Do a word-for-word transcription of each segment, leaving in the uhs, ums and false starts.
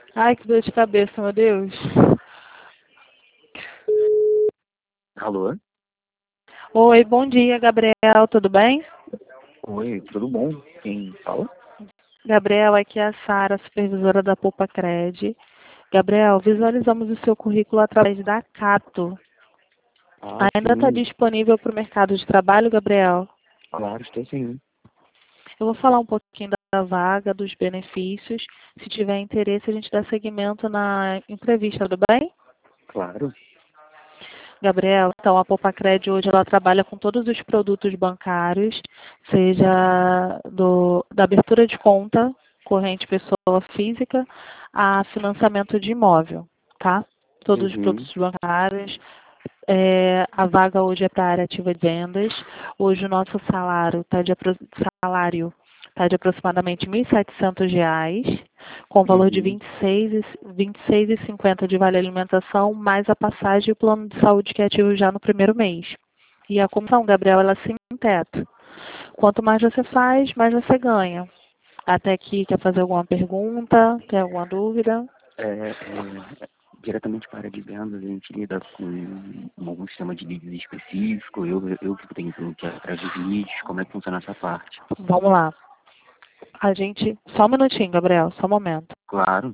Ai, que dor de cabeça, meu Deus. Alô? Oi, bom dia, Gabriel, tudo bem? Oi, tudo bom? Quem fala? Gabriel, aqui é a Sara, supervisora da Poupa Cred. Gabriel, visualizamos o seu currículo através da Cato. Ah, Ainda está sim, disponível para o mercado de trabalho, Gabriel? claro, estou sim. Eu vou falar um pouquinho da vaga, dos benefícios. Se tiver interesse, a gente dá seguimento na entrevista, tudo bem? Claro. Gabriel, então a Poupa-Cred hoje ela trabalha com todos os produtos bancários, seja do, da abertura de conta, corrente pessoa física, a financiamento de imóvel, tá? Todos os Uhum. produtos bancários. É, a vaga hoje é para a área ativa de vendas. Hoje o nosso salário está de, apro- salário tá de aproximadamente mil e setecentos reais, com valor de Uhum. vinte e seis, e- vinte e seis e cinquenta de vale alimentação, mais a passagem e o plano de saúde que é ativo já no primeiro mês. E a comissão, Gabriel, ela sim tem teto. Quanto mais você faz, mais você ganha. Até aqui, quer fazer alguma pergunta? Tem alguma dúvida? É, é, diretamente para a área de vendas, a gente lida com algum sistema de leads específico, eu, eu que tenho que ir atrás dos leads, como é que funciona essa parte? Vamos lá. A gente. Só um minutinho, Gabriel, só um momento. Claro.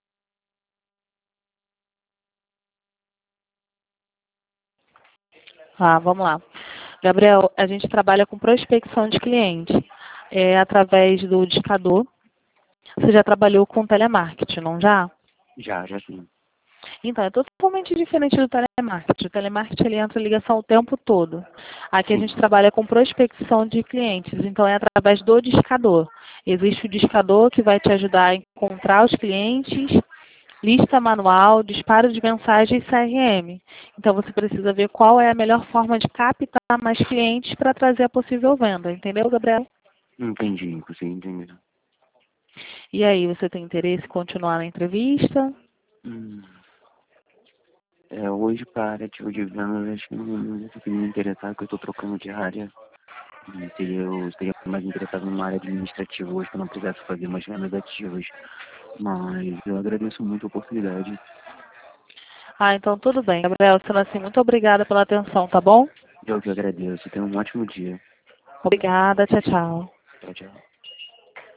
Ah, vamos lá. Gabriel, a gente trabalha com prospecção de cliente é, através do indicador. Você já trabalhou com telemarketing, não já? Já, já sim. Então, é totalmente diferente do telemarketing. O telemarketing ele entra em ligação o tempo todo. Aqui a gente Sim. trabalha com prospecção de clientes, então é através do discador. Existe o discador que vai te ajudar a encontrar os clientes, lista manual, disparo de mensagens e C R M. Então você precisa ver qual é a melhor forma de captar mais clientes para trazer a possível venda. Entendeu, Gabriel? Entendi, consegui entender. E aí, você tem interesse em continuar na entrevista? Hum. É, hoje para a área ativa de vendas, acho que não, não vou conseguir me interessar, porque eu estou trocando de área. E seria, eu estaria mais interessado numa área administrativa hoje, que eu não precisasse fazer mais vendas ativas. Mas eu agradeço muito a oportunidade. Ah, então tudo bem. Gabriel, sendo assim, muito obrigada pela atenção, tá bom? Eu que agradeço. Tenha um ótimo dia. Obrigada, tchau, tchau. Tchau, tchau.